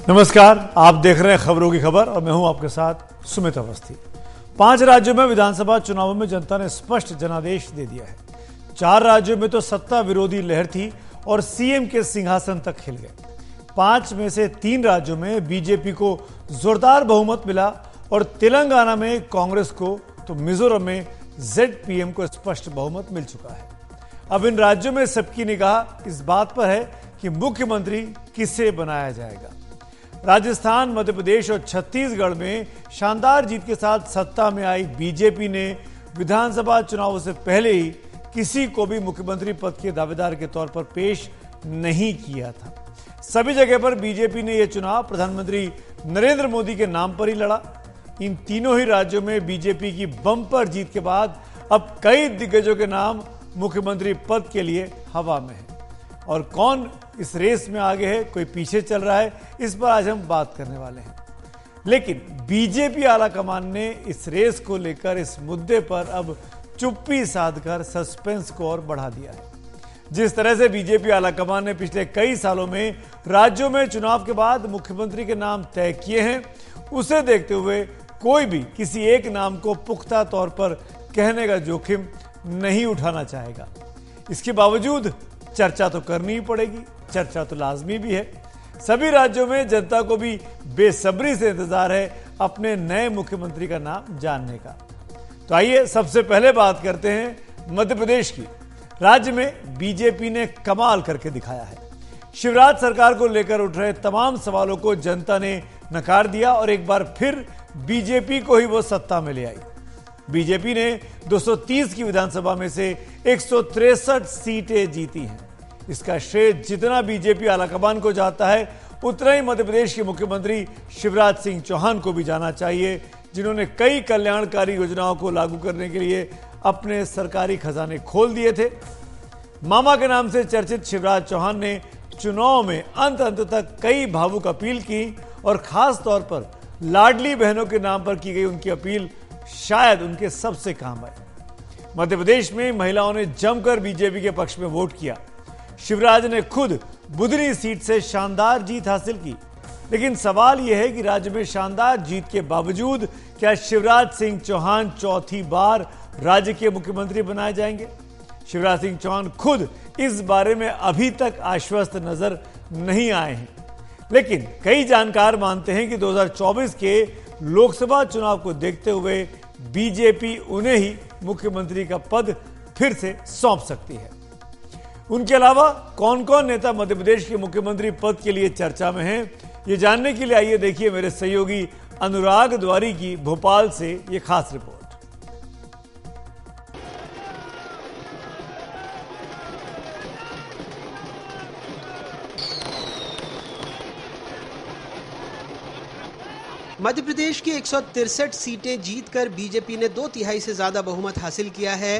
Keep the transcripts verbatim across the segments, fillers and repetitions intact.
नमस्कार, आप देख रहे हैं खबरों की खबर और मैं हूं आपके साथ सुमित अवस्थी। पांच राज्यों में विधानसभा चुनावों में जनता ने स्पष्ट जनादेश दे दिया है। चार राज्यों में तो सत्ता विरोधी लहर थी और सीएम के सिंहासन तक खिल गए। पांच में से तीन राज्यों में बीजेपी को जोरदार बहुमत मिला और तेलंगाना में कांग्रेस को तो मिजोरम में जेड पीएम को स्पष्ट बहुमत मिल चुका है। अब इन राज्यों में सबकी निगाह इस बात पर है कि मुख्यमंत्री किसे बनाया जाएगा। राजस्थान, मध्य प्रदेश और छत्तीसगढ़ में शानदार जीत के साथ सत्ता में आई बीजेपी ने विधानसभा चुनावों से पहले ही किसी को भी मुख्यमंत्री पद के दावेदार के तौर पर पेश नहीं किया था। सभी जगह पर बीजेपी ने यह चुनाव प्रधानमंत्री नरेंद्र मोदी के नाम पर ही लड़ा। इन तीनों ही राज्यों में बीजेपी की बम्पर जीत के बाद अब कई दिग्गजों के नाम मुख्यमंत्री पद के लिए हवा में है और कौन इस रेस में आगे है, कोई पीछे चल रहा है, इस पर आज हम बात करने वाले हैं। लेकिन बीजेपी आला कमान ने इस रेस को लेकर इस मुद्दे पर अब चुप्पी साधकर सस्पेंस को और बढ़ा दिया है। जिस तरह से बीजेपी आला कमान ने पिछले कई सालों में राज्यों में चुनाव के बाद मुख्यमंत्री के नाम तय किए हैं, उसे देखते हुए कोई भी किसी एक नाम को पुख्ता तौर पर कहने का जोखिम नहीं उठाना चाहेगा। इसके बावजूद चर्चा तो करनी ही पड़ेगी, चर्चा तो लाजमी भी है। सभी राज्यों में जनता को भी बेसब्री से इंतजार है अपने नए मुख्यमंत्री का नाम जानने का। तो आइए सबसे पहले बात करते हैं मध्य प्रदेश की। राज्य में बीजेपी ने कमाल करके दिखाया है। शिवराज सरकार को लेकर उठ रहे तमाम सवालों को जनता ने नकार दिया और एक बार फिर बीजेपी को ही वो सत्ता में ले आई। बीजेपी ने दो सौ तीस की विधानसभा में से एक सौ तिरसठ सीटें जीती हैं। इसका श्रेय जितना बीजेपी आलाकमान को जाता है, उतना ही मध्य प्रदेश के मुख्यमंत्री शिवराज सिंह चौहान को भी जाना चाहिए, जिन्होंने कई कल्याणकारी योजनाओं को लागू करने के लिए अपने सरकारी खजाने खोल दिए थे। मामा के नाम से चर्चित शिवराज चौहान ने चुनाव में अंत अंत तक कई भावुक अपील की और खास तौर पर लाडली बहनों के नाम पर की गई उनकी अपील शायद उनके सबसे काम आए। मध्य प्रदेश में महिलाओं ने जमकर बीजेपी के पक्ष में वोट किया। शिवराज ने खुद बुधनी सीट से शानदार जीत हासिल की। लेकिन सवाल यह है कि राज्य में शानदार जीत के बावजूद क्या शिवराज सिंह चौहान चौथी बार राज्य के मुख्यमंत्री बनाए जाएंगे? शिवराज सिंह चौहान खुद इस बारे में अभी तक आश्वस्त नजर नहीं आए हैं। लेकिन कई जानकार मानते हैं कि दो हज़ार चौबीस के लोकसभा चुनाव को देखते हुए बीजेपी उन्हें ही मुख्यमंत्री का पद फिर से सौंप सकती है। उनके अलावा कौन कौन नेता मध्य प्रदेश के मुख्यमंत्री पद के लिए चर्चा में हैं, ये जानने के लिए आइए देखिए मेरे सहयोगी अनुराग द्वारी की भोपाल से ये खास रिपोर्ट। मध्य प्रदेश की एक सौ तिरसठ सीटें जीतकर बीजेपी ने दो तिहाई से ज्यादा बहुमत हासिल किया है।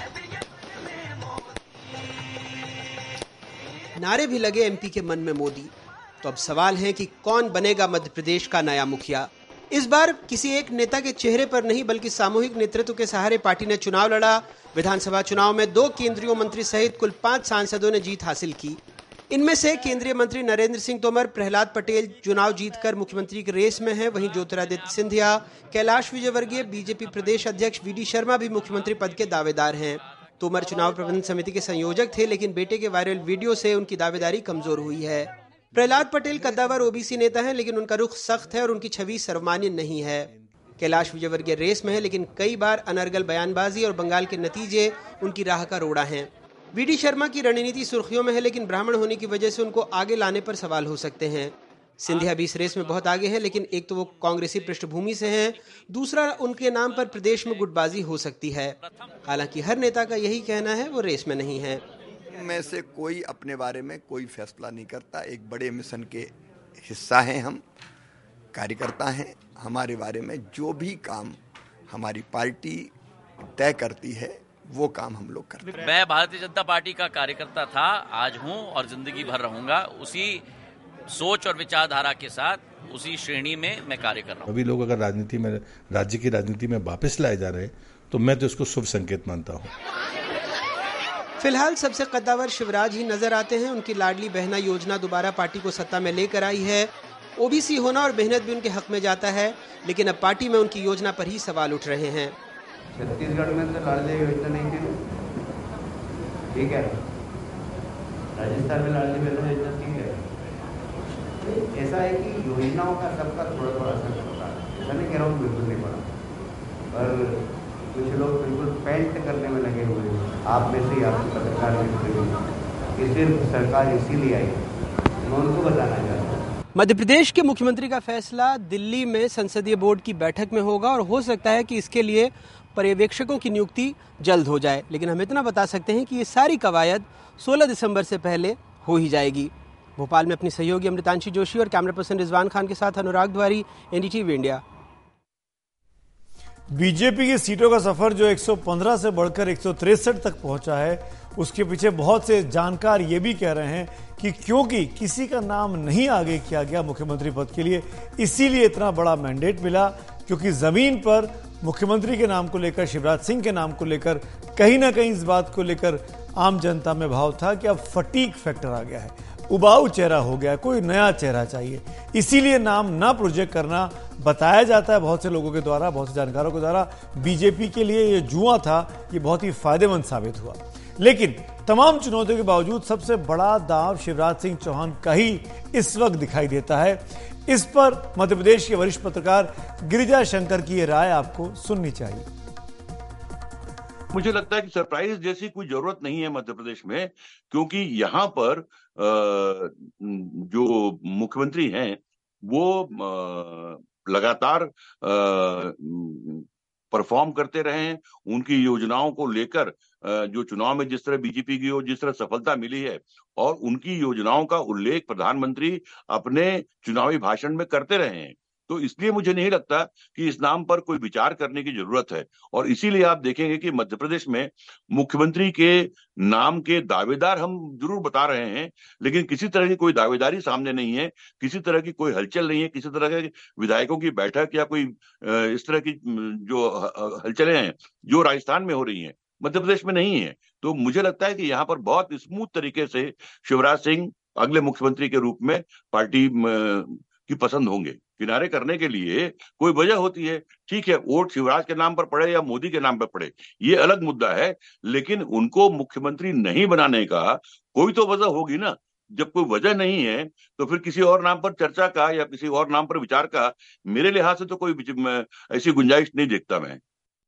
नारे भी लगे एमपी के मन में मोदी। तो अब सवाल है कि कौन बनेगा मध्य प्रदेश का नया मुखिया। इस बार किसी एक नेता के चेहरे पर नहीं बल्कि सामूहिक नेतृत्व के सहारे पार्टी ने चुनाव लड़ा। विधानसभा चुनाव में दो केंद्रीय मंत्री सहित कुल पांच सांसदों ने जीत हासिल की। इनमें से केंद्रीय मंत्री नरेंद्र सिंह तोमर, प्रहलाद पटेल चुनाव जीतकर मुख्यमंत्री की रेस में हैं। वहीं ज्योतिरादित्य सिंधिया, कैलाश विजयवर्गीय, बीजेपी प्रदेश अध्यक्ष वी डी शर्मा भी मुख्यमंत्री पद के दावेदार हैं। तोमर चुनाव प्रबंधन समिति के संयोजक थे, लेकिन बेटे के वायरल वीडियो से उनकी दावेदारी कमजोर हुई है। प्रहलाद पटेल कद्दावर ओबीसी नेता हैं, लेकिन उनका रुख सख्त है और उनकी छवि सर्वमान्य नहीं है। कैलाश विजयवर्गीय रेस में है, लेकिन कई बार अनर्गल बयानबाजी और बंगाल के नतीजे उनकी राह का रोड़ा हैं। वी डी शर्मा की रणनीति सुर्खियों में है, लेकिन ब्राह्मण होने की वजह से उनको आगे लाने पर सवाल हो सकते हैं। सिंधिया भी इस रेस में बहुत आगे है, लेकिन एक तो वो कांग्रेसी पृष्ठभूमि से हैं, दूसरा उनके नाम पर प्रदेश में गुटबाजी हो सकती है। हालांकि हर नेता का यही कहना है वो रेस में नहीं है। में से कोई अपने बारे में कोई फैसला नहीं करता। एक बड़े मिशन के हिस्सा हैं, हम कार्यकर्ता हैं। हमारे बारे में जो भी काम हमारी पार्टी तय करती है वो काम हम लोग करते हैं। मैं भारतीय जनता पार्टी का कार्यकर्ता था, आज हूं और जिंदगी भर रहूंगा। उसी सोच और विचारधारा के साथ उसी श्रेणी में मैं कार्य कर रहा हूं। अभी लोग अगर राजनीति में, राज्य की राजनीति में वापस लाए जा रहे हैं तो मैं तो इसको शुभ संकेत मानता हूं। फिलहाल सबसे कद्दावर शिवराज ही नजर आते हैं। उनकी लाडली बहना योजना दोबारा पार्टी को सत्ता में लेकर आई है। ओबीसी होना और मेहनत भी उनके हक में जाता है, लेकिन अब पार्टी में उनकी योजना पर ही सवाल उठ रहे हैं। छत्तीसगढ़ में तो लाडली योजना नहीं थी, ठीक है। राजस्थान में लाडली योजना ठीक है। ऐसा है कि योजनाओं का सबका थोड़ा थोड़ा असर पड़ता है, ऐसा नहीं कह रहा हूँ बिल्कुल नहीं पड़ा, पर कुछ लोग बिल्कुल पेंट करने में लगे हुए हैं। आप में से आपके पत्रकार ये सिर्फ सरकार इसीलिए आई, मैं उनको बताना चाहता हूँ। मध्य प्रदेश के मुख्यमंत्री का फैसला दिल्ली में संसदीय बोर्ड की बैठक में होगा और हो सकता है कि इसके लिए पर्यवेक्षकों की नियुक्ति जल्द हो जाए, लेकिन हम इतना बता सकते हैं कि ये सारी कवायद सोलह दिसंबर से पहले हो ही जाएगी। भोपाल में अपनी सहयोगी अमृतांशी जोशी और कैमरा पर्सन रिजवान खान के साथ Anurag Dwari, NDTV India. BJP की सीटों का सफर जो एक सौ पंद्रह से बढ़कर एक सौ तिरसठ तक पहुंचा है, उसके पीछे बहुत से जानकार ये भी कह रहे हैं कि क्योंकि किसी का नाम नहीं आगे किया गया मुख्यमंत्री पद के लिए, इसीलिए इतना बड़ा मैंडेट मिला, क्योंकि जमीन पर मुख्यमंत्री के नाम को लेकर, शिवराज सिंह के नाम को लेकर कहीं ना कहीं इस बात को लेकर आम जनता में भाव था कि अब फटीक फैक्टर आ गया है, उबाऊ चेहरा हो गया, कोई नया चेहरा चाहिए। इसीलिए नाम ना प्रोजेक्ट करना बताया जाता है बहुत से लोगों के द्वारा, बहुत से जानकारों के द्वारा। बीजेपी के लिए ये जुआ था, ये बहुत ही फायदेमंद साबित हुआ। लेकिन तमाम चुनौतियों के बावजूद सबसे बड़ा दांव शिवराज सिंह चौहान का ही इस वक्त दिखाई देता है। इस पर मध्य प्रदेश के वरिष्ठ पत्रकार गिरिजा शंकर की ये राय आपको सुननी चाहिए। मुझे लगता है कि सरप्राइज जैसी कोई जरूरत नहीं है मध्य प्रदेश में, क्योंकि यहाँ पर जो मुख्यमंत्री हैं वो लगातार परफॉर्म करते रहे हैं। उनकी योजनाओं को लेकर जो चुनाव में जिस तरह बीजेपी की जिस तरह सफलता मिली है, और उनकी योजनाओं का उल्लेख प्रधानमंत्री अपने चुनावी भाषण में करते रहे हैं, तो इसलिए मुझे नहीं लगता कि इस नाम पर कोई विचार करने की जरूरत है। और इसीलिए आप देखेंगे कि मध्य प्रदेश में मुख्यमंत्री के नाम के दावेदार हम जरूर बता रहे हैं, लेकिन किसी तरह की कोई दावेदारी सामने नहीं है, किसी तरह की कोई हलचल नहीं है, किसी तरह के विधायकों की बैठक या कोई इस तरह की जो हलचलें हैं जो राजस्थान में हो रही हैं, मध्य प्रदेश में नहीं है। तो मुझे लगता है कि यहाँ पर बहुत स्मूथ तरीके से शिवराज सिंह अगले मुख्यमंत्री के रूप में पार्टी की पसंद होंगे। किनारे करने के लिए कोई वजह होती है, ठीक है, वोट शिवराज के नाम पर पड़े या मोदी के नाम पर पड़े, ये अलग मुद्दा है, लेकिन उनको मुख्यमंत्री नहीं बनाने का कोई तो वजह होगी ना। जब कोई वजह नहीं है तो फिर किसी और नाम पर चर्चा का या किसी और नाम पर विचार का मेरे लिहाज से तो कोई ऐसी गुंजाइश नहीं देखता मैं।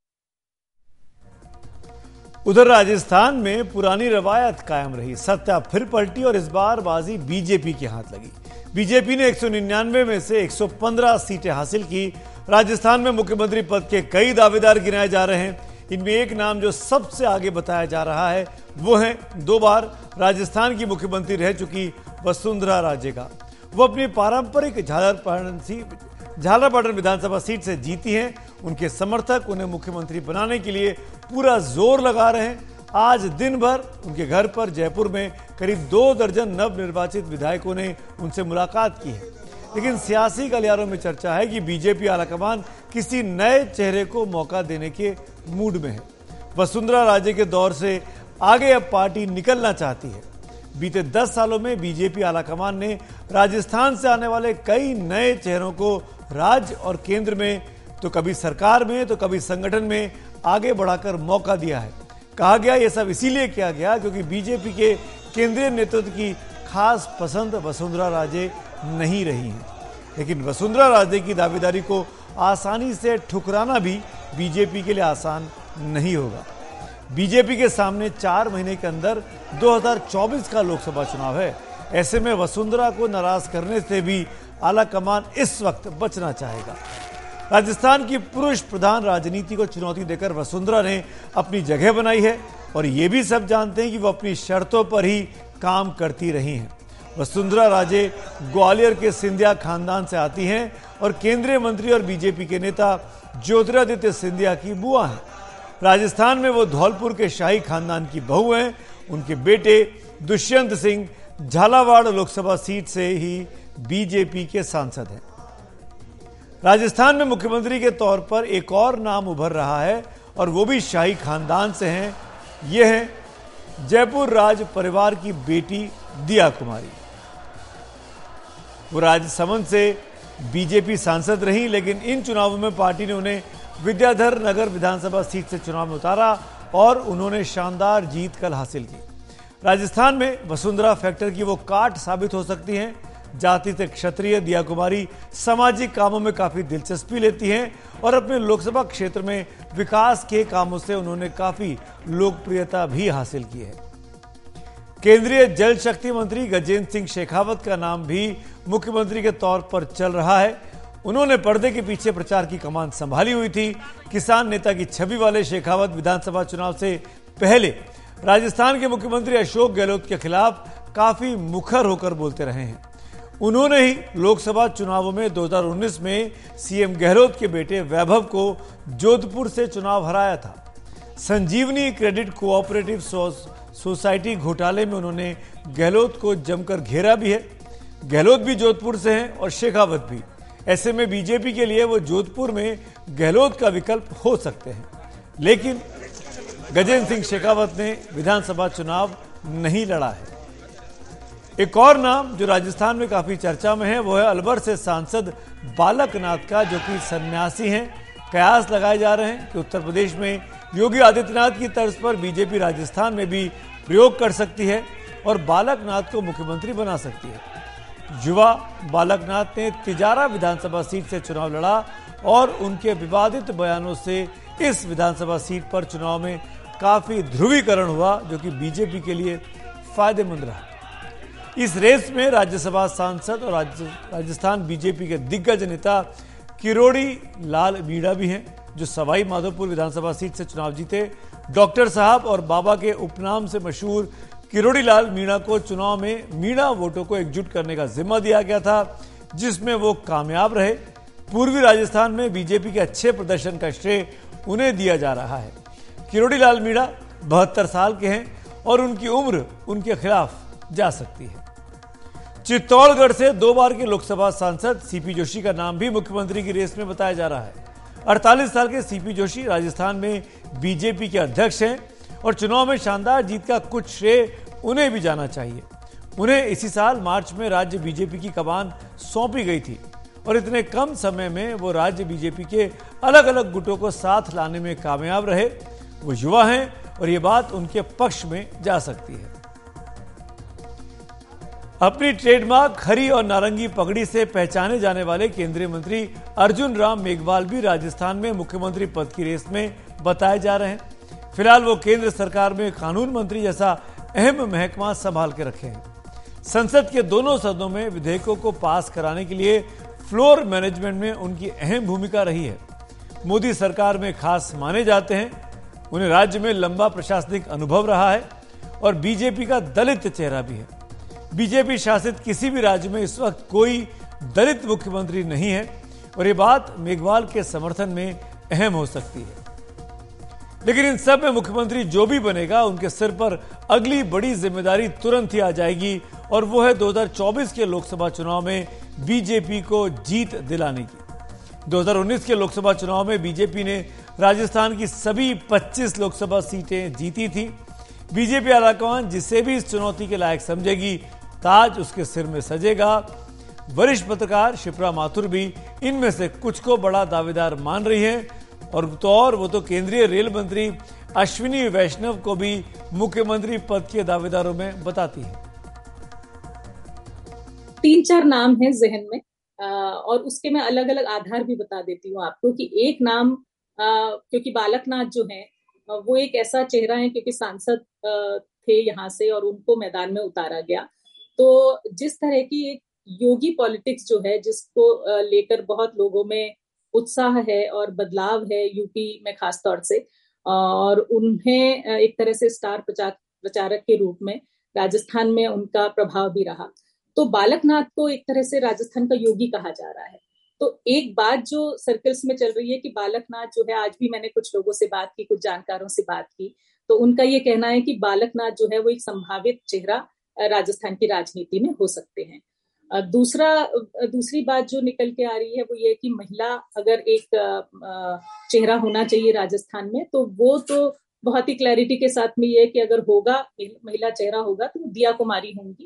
उधर राजस्थान में पुरानी रवायत कायम रही, सत्ता फिर पलटी और इस बार बाजी बीजेपी के हाथ लगी। बीजेपी ने एक सौ निन्यानवे में से एक सौ पंद्रह सीटें हासिल की। राजस्थान में मुख्यमंत्री पद के कई दावेदार गिनाए जा रहे हैं। इनमें एक नाम जो सबसे आगे बताया जा रहा है वो है दो बार राजस्थान की मुख्यमंत्री रह चुकी वसुंधरा राजे का। वो अपनी पारंपरिक झालरपाटन झालरपाटन विधानसभा सीट से जीती हैं। उनके समर्थक उन्हें मुख्यमंत्री बनाने के लिए पूरा जोर लगा रहे हैं। आज दिन भर उनके घर पर जयपुर में करीब दो दर्जन नवनिर्वाचित विधायकों ने उनसे मुलाकात की है। लेकिन सियासी गलियारों में चर्चा है कि बीजेपी आलाकमान किसी नए चेहरे को मौका देने के मूड में है। वसुंधरा राजे के दौर से आगे अब पार्टी निकलना चाहती है। बीते दस सालों में बीजेपी आलाकमान ने राजस्थान से आने वाले कई नए चेहरों को राज्य और केंद्र में, तो कभी सरकार में तो कभी संगठन में आगे बढ़ाकर मौका दिया है। कहा गया यह सब इसीलिए किया गया क्योंकि बीजेपी के केंद्रीय नेतृत्व की खास पसंद वसुंधरा राजे नहीं रही है। लेकिन वसुंधरा राजे की दावेदारी को आसानी से ठुकराना भी बीजेपी के लिए आसान नहीं होगा। बीजेपी के सामने चार महीने के अंदर दो हज़ार चौबीस का लोकसभा चुनाव है। ऐसे में वसुंधरा को नाराज करने से भी आलाकमान इस वक्त बचना चाहेगा। राजस्थान की पुरुष प्रधान राजनीति को चुनौती देकर वसुंधरा ने अपनी जगह बनाई है और ये भी सब जानते हैं कि वो अपनी शर्तों पर ही काम करती रही हैं। वसुंधरा राजे ग्वालियर के सिंधिया खानदान से आती हैं और केंद्रीय मंत्री और बीजेपी के नेता ज्योतिरादित्य सिंधिया की बुआ हैं। राजस्थान में वो धौलपुर के शाही खानदान की बहू हैं। उनके बेटे दुष्यंत सिंह झालावाड़ लोकसभा सीट से ही बीजेपी के सांसद हैं। राजस्थान में मुख्यमंत्री के तौर पर एक और नाम उभर रहा है और वो भी शाही खानदान से हैं। ये है जयपुर राज परिवार की बेटी दिया कुमारी। वो राजसमंद से बीजेपी सांसद रही, लेकिन इन चुनावों में पार्टी ने उन्हें विद्याधर नगर विधानसभा सीट से चुनाव में उतारा और उन्होंने शानदार जीत कल हासिल की। राजस्थान में वसुंधरा फैक्टर की वो काट साबित हो सकती हैं। जाति से क्षत्रिय दिया कुमारी सामाजिक कामों में काफी दिलचस्पी लेती हैं और अपने लोकसभा क्षेत्र में विकास के कामों से उन्होंने काफी लोकप्रियता भी हासिल की है। केंद्रीय जल शक्ति मंत्री गजेंद्र सिंह शेखावत का नाम भी मुख्यमंत्री के तौर पर चल रहा है। उन्होंने पर्दे के पीछे प्रचार की कमान संभाली हुई थी। किसान नेता की छवि वाले शेखावत विधानसभा चुनाव से पहले राजस्थान के मुख्यमंत्री अशोक गहलोत के खिलाफ काफी मुखर होकर बोलते रहे हैं। उन्होंने ही लोकसभा चुनावों में दो हज़ार उन्नीस में सीएम गहलोत के बेटे वैभव को जोधपुर से चुनाव हराया था। संजीवनी क्रेडिट कोऑपरेटिव सोसाइटी घोटाले में उन्होंने गहलोत को जमकर घेरा भी है। गहलोत भी जोधपुर से हैं और शेखावत भी। ऐसे में बीजेपी के लिए वो जोधपुर में गहलोत का विकल्प हो सकते हैं, लेकिन गजेंद्र सिंह शेखावत ने विधानसभा चुनाव नहीं लड़ा है। एक और नाम जो राजस्थान में काफी चर्चा में है वो है अलवर से सांसद बालक नाथ का, जो कि सन्यासी हैं। कयास लगाए जा रहे हैं कि उत्तर प्रदेश में योगी आदित्यनाथ की तर्ज पर बीजेपी राजस्थान में भी प्रयोग कर सकती है और बालक नाथ को मुख्यमंत्री बना सकती है। युवा बालक नाथ ने तिजारा विधानसभा सीट से चुनाव लड़ा और उनके विवादित बयानों से इस विधानसभा सीट पर चुनाव में काफी ध्रुवीकरण हुआ, जो कि बीजेपी के लिए फायदेमंद रहा। इस रेस में राज्यसभा सांसद और राजस्थान बीजेपी के दिग्गज नेता किरोड़ी लाल मीणा भी हैं, जो सवाई माधोपुर विधानसभा सीट से चुनाव जीते। डॉक्टर साहब और बाबा के उपनाम से मशहूर किरोड़ी लाल मीणा को चुनाव में मीणा वोटों को एकजुट करने का जिम्मा दिया गया था, जिसमें वो कामयाब रहे। पूर्वी राजस्थान में बीजेपी के अच्छे प्रदर्शन का श्रेय उन्हें दिया जा रहा है। किरोड़ी लाल मीणा बहत्तर साल के हैं और उनकी उम्र उनके खिलाफ जा सकती है। चित्तौड़गढ़ से दो बार के लोकसभा सांसद सीपी जोशी का नाम भी मुख्यमंत्री की रेस में बताया जा रहा है। अड़तालीस साल के सीपी जोशी राजस्थान में बीजेपी के अध्यक्ष हैं और चुनाव में शानदार जीत का कुछ श्रेय उन्हें भी जाना चाहिए। उन्हें इसी साल मार्च में राज्य बीजेपी की कमान सौंपी गई थी और इतने कम समय में वो राज्य बीजेपी के अलग अलग गुटों को साथ लाने में कामयाब रहे। वो युवा हैं और ये बात उनके पक्ष में जा सकती है। अपनी ट्रेडमार्क हरी और नारंगी पगड़ी से पहचाने जाने वाले केंद्रीय मंत्री अर्जुन राम मेघवाल भी राजस्थान में मुख्यमंत्री पद की रेस में बताए जा रहे हैं। फिलहाल वो केंद्र सरकार में कानून मंत्री जैसा अहम महकमा संभाल के रखे हैं। संसद के दोनों सदनों में विधेयकों को पास कराने के लिए फ्लोर मैनेजमेंट में उनकी अहम भूमिका रही है। मोदी सरकार में खास माने जाते हैं। उन्हें राज्य में लंबा प्रशासनिक अनुभव रहा है और बीजेपी का दलित चेहरा भी है। बीजेपी शासित किसी भी राज्य में इस वक्त कोई दलित मुख्यमंत्री नहीं है और ये बात मेघवाल के समर्थन में अहम हो सकती है। लेकिन इन सब में मुख्यमंत्री जो भी बनेगा, उनके सिर पर अगली बड़ी जिम्मेदारी तुरंत ही आ जाएगी और वो है दो हज़ार चौबीस के लोकसभा चुनाव में बीजेपी को जीत दिलाने की। दो हज़ार उन्नीस के लोकसभा चुनाव में बीजेपी ने राजस्थान की सभी पच्चीस लोकसभा सीटें जीती थी। बीजेपी आलाकमान जिसे भी इस चुनौती के लायक समझेगी, ताज उसके सिर में सजेगा। वरिष्ठ पत्रकार शिप्रा माथुर भी इनमें से कुछ को बड़ा दावेदार मान रही हैं और तो और वो तो केंद्रीय रेल मंत्री अश्विनी वैष्णव को भी मुख्यमंत्री पद के दावेदारों में बताती है। तीन चार नाम है जहन में और उसके मैं अलग अलग आधार भी बता देती हूँ आपको कि एक नाम, क्योंकि बालकनाथ जो है वो एक ऐसा चेहरा है, क्योंकि सांसद थे यहाँ से और उनको मैदान में उतारा गया, तो जिस तरह की एक योगी पॉलिटिक्स जो है जिसको लेकर बहुत लोगों में उत्साह है और बदलाव है यूपी में खास तौर से, और उन्हें एक तरह से स्टार प्रचार प्रचारक के रूप में राजस्थान में उनका प्रभाव भी रहा। तो बालकनाथ को एक तरह से राजस्थान का योगी कहा जा रहा है। तो एक बात जो सर्कल्स में चल रही है कि बालकनाथ जो है, आज भी मैंने कुछ लोगों से बात की, कुछ जानकारों से बात की, तो उनका ये कहना है कि बालकनाथ जो है वो एक संभावित चेहरा राजस्थान की राजनीति में हो सकते हैं। दूसरा दूसरी बात जो निकल के आ रही है वो ये कि महिला अगर एक चेहरा होना चाहिए राजस्थान में, तो वो तो बहुत ही क्लैरिटी के साथ में ये कि अगर होगा महिला चेहरा होगा तो दिया कुमारी होंगी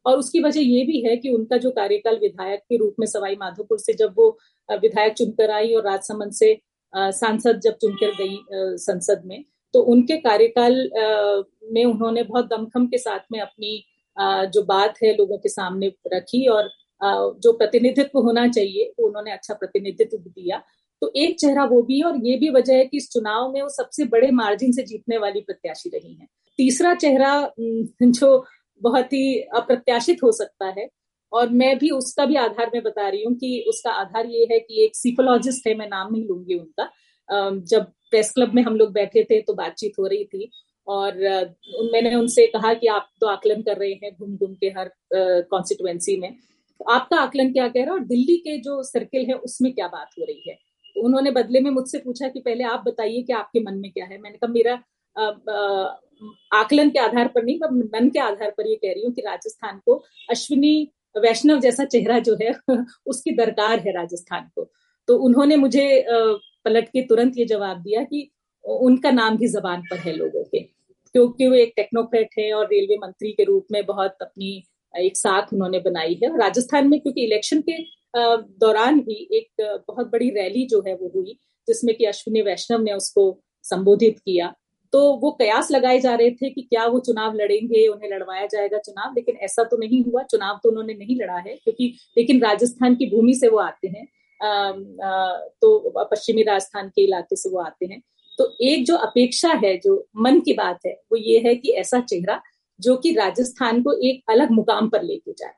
और उसकी वजह ये भी है कि उनका जो कार्यकाल विधायक के रूप में सवाई माधोपुर से जब वो विधायक चुनकर आई और राजसमंद से सांसद जब चुनकर गई संसद में, तो उनके कार्यकाल में उन्होंने बहुत दमखम के साथ में अपनी जो बात है लोगों के सामने रखी और जो प्रतिनिधित्व होना चाहिए वो उन्होंने अच्छा प्रतिनिधित्व दिया। तो एक चेहरा वो भी, और ये भी वजह है कि इस चुनाव में वो सबसे बड़े मार्जिन से जीतने वाली प्रत्याशी रही हैं। तीसरा चेहरा जो बहुत ही अप्रत्याशित हो सकता है, और मैं भी उसका भी आधार में बता रही हूँ कि उसका आधार ये है कि एक सीफोलॉजिस्ट है, मैं नाम नहीं लूंगी उनका, जब प्रेस क्लब में हम लोग बैठे थे तो बातचीत हो रही थी और मैंने उनसे कहा कि आप तो आकलन कर रहे हैं घूम घूम के हर कॉन्स्टिट्यूएंसी में, तो आपका आकलन क्या कह रहा है और दिल्ली के जो सर्किल है उसमें क्या बात हो रही है। तो उन्होंने बदले में मुझसे पूछा कि पहले आप बताइए कि आपके मन में क्या है। मैंने कहा मेरा आ, आ, आकलन के आधार पर नहीं, मैं मन के आधार पर ये कह रही हूँ कि राजस्थान को अश्विनी वैष्णव जैसा चेहरा जो है उसकी दरकार है राजस्थान को। तो उन्होंने मुझे पलट के तुरंत ये जवाब दिया कि उनका नाम भी जबान पर है लोगों के, क्योंकि वो एक टेक्नोक्रेट है और रेलवे मंत्री के रूप में बहुत अपनी एक साख उन्होंने बनाई है। राजस्थान में क्योंकि इलेक्शन के दौरान ही एक बहुत बड़ी रैली जो है वो हुई जिसमें कि अश्विनी वैष्णव ने उसको संबोधित किया, तो वो कयास लगाए जा रहे थे कि क्या वो चुनाव लड़ेंगे, उन्हें लड़वाया जाएगा चुनाव, लेकिन ऐसा तो नहीं हुआ। चुनाव तो उन्होंने नहीं लड़ा है क्योंकि लेकिन राजस्थान की भूमि से वो आते हैं, आ, आ, तो पश्चिमी राजस्थान के इलाके से वो आते हैं। तो एक जो अपेक्षा है, जो मन की बात है, वो ये है कि ऐसा चेहरा जो कि राजस्थान को एक अलग मुकाम पर लेके जाए।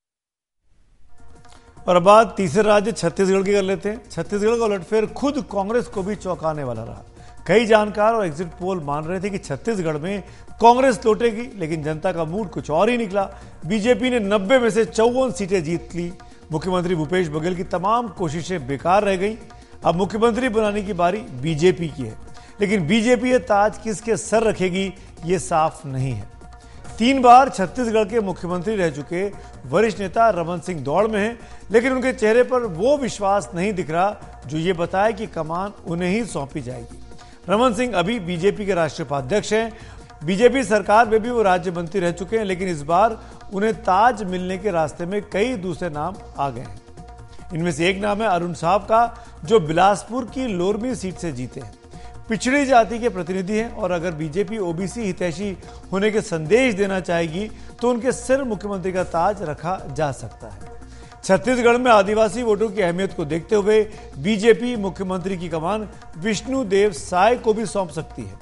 और अब बात तीसरे राज्य छत्तीसगढ़ की कर लेते हैं। छत्तीसगढ़ का उलटफेर खुद कांग्रेस को भी चौंकाने वाला रहा। कई जानकार और एग्जिट पोल मान रहे थे कि छत्तीसगढ़ में कांग्रेस लौटेगी, लेकिन जनता का मूड कुछ और ही निकला। बीजेपी ने नब्बे में से चौवन सीटें जीत ली। मुख्यमंत्री भूपेश बघेल की तमाम कोशिशें बेकार रह गई। अब मुख्यमंत्री बनाने की बारी बीजेपी की है, लेकिन बीजेपी ये ताज किसके सर रखेगी ये साफ नहीं है। तीन बार छत्तीसगढ़ के मुख्यमंत्री रह चुके वरिष्ठ नेता रमन सिंह दौड़ में हैं, लेकिन उनके चेहरे पर वो विश्वास नहीं दिख रहा जो ये बताए कि कमान उन्हें ही सौंपी जाएगी। रमन सिंह अभी बीजेपी के राष्ट्रीय उपाध्यक्ष हैं। बीजेपी सरकार में भी वो राज्य मंत्री रह चुके हैं, लेकिन इस बार उन्हें ताज मिलने के रास्ते में कई दूसरे नाम आ गए हैं। इनमें से एक नाम है अरुण साहब का, जो बिलासपुर की लोरमी सीट से जीते हैं। पिछड़ी जाति के प्रतिनिधि हैं और अगर बीजेपी ओबीसी हितैषी होने के संदेश देना चाहेगी तो उनके सिर मुख्यमंत्री का ताज रखा जा सकता है। छत्तीसगढ़ में आदिवासी वोटों की अहमियत को देखते हुए बीजेपी मुख्यमंत्री की कमान विष्णुदेव साय को भी सौंप सकती है।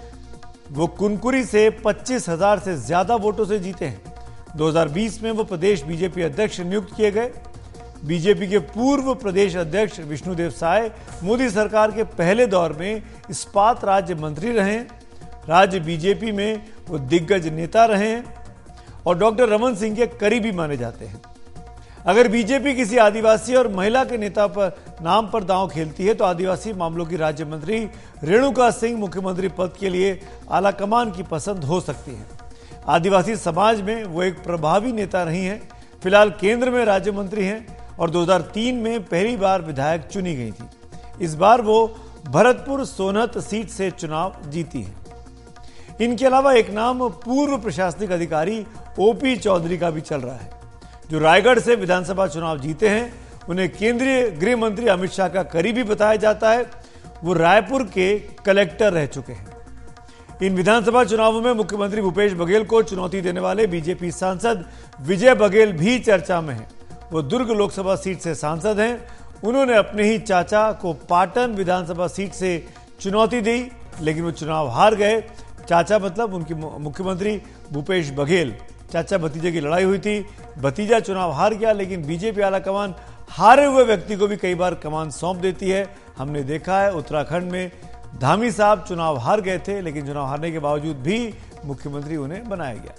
वो कुनकुरी से पच्चीस हजार से ज्यादा वोटों से जीते हैं। दो हज़ार बीस में वो प्रदेश बीजेपी अध्यक्ष नियुक्त किए गए। बीजेपी के पूर्व प्रदेश अध्यक्ष विष्णुदेव साय मोदी सरकार के पहले दौर में इस्पात राज्य मंत्री रहे हैं। राज्य बीजेपी में वो दिग्गज नेता रहे हैं और डॉक्टर रमन सिंह के करीबी माने जाते हैं। अगर बीजेपी किसी आदिवासी और महिला के नेता पर नाम पर दांव खेलती है तो आदिवासी मामलों की राज्य मंत्री रेणुका सिंह मुख्यमंत्री पद के लिए आलाकमान की पसंद हो सकती है। आदिवासी समाज में वो एक प्रभावी नेता रही हैं। फिलहाल केंद्र में राज्य मंत्री हैं और दो हज़ार तीन में पहली बार विधायक चुनी गई थी। इस बार वो भरतपुर सोनहत सीट से चुनाव जीती है। इनके अलावा एक नाम पूर्व प्रशासनिक अधिकारी ओपी चौधरी का भी चल रहा है, जो रायगढ़ से विधानसभा चुनाव जीते हैं। उन्हें केंद्रीय गृह मंत्री अमित शाह का करीबी बताया जाता है। वो रायपुर के कलेक्टर रह चुके हैं। इन विधानसभा चुनावों में मुख्यमंत्री भूपेश बघेल को चुनौती देने वाले बीजेपी सांसद विजय बघेल भी चर्चा में हैं। वो दुर्ग लोकसभा सीट से सांसद हैं। उन्होंने अपने ही चाचा को पाटन विधानसभा सीट से चुनौती दी, लेकिन वो चुनाव हार गए। चाचा मतलब उनकी मुख्यमंत्री भूपेश बघेल। चाचा भतीजे की लड़ाई हुई थी, भतीजा चुनाव हार गया, लेकिन बीजेपी आलाकमान हारे हुए व्यक्ति को भी कई बार कमान सौंप देती है। हमने देखा है उत्तराखंड में धामी साहब चुनाव हार गए थे, लेकिन चुनाव हारने के बावजूद भी मुख्यमंत्री उन्हें बनाया गया।